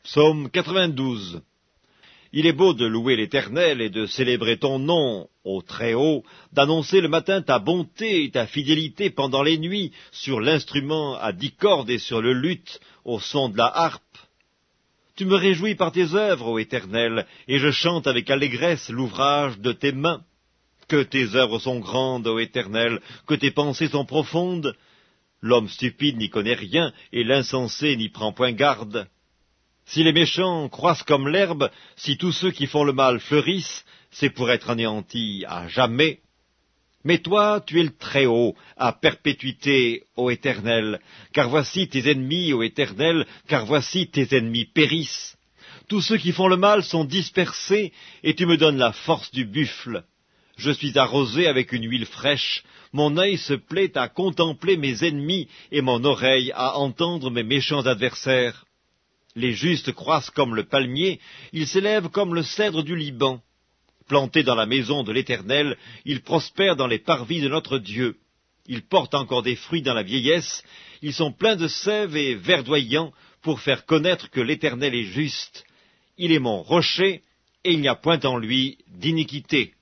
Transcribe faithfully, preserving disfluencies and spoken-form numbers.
Psaume quatre-vingt-douze. Il est beau de louer l'Éternel et de célébrer ton nom, ô Très-Haut, d'annoncer le matin ta bonté et ta fidélité pendant les nuits, sur l'instrument à dix cordes et sur le luth, au son de la harpe. Tu me réjouis par tes œuvres, ô Éternel, et je chante avec allégresse l'ouvrage de tes mains. Que tes œuvres sont grandes, ô Éternel, que tes pensées sont profondes. L'homme stupide n'y connaît rien, et l'insensé n'y prend point garde. Si les méchants croissent comme l'herbe, si tous ceux qui font le mal fleurissent, c'est pour être anéantis à jamais. Mais toi, tu es le Très-Haut, à perpétuité, ô Éternel, car voici tes ennemis, ô Éternel, car voici tes ennemis périssent. Tous ceux qui font le mal sont dispersés, et tu me donnes la force du buffle. Je suis arrosé avec une huile fraîche, mon œil se plaît à contempler mes ennemis, et mon oreille à entendre mes méchants adversaires. Les justes croissent comme le palmier, ils s'élèvent comme le cèdre du Liban. Plantés dans la maison de l'Éternel, ils prospèrent dans les parvis de notre Dieu. Ils portent encore des fruits dans la vieillesse, ils sont pleins de sève et verdoyants pour faire connaître que l'Éternel est juste. Il est mon rocher, et il n'y a point en lui d'iniquité.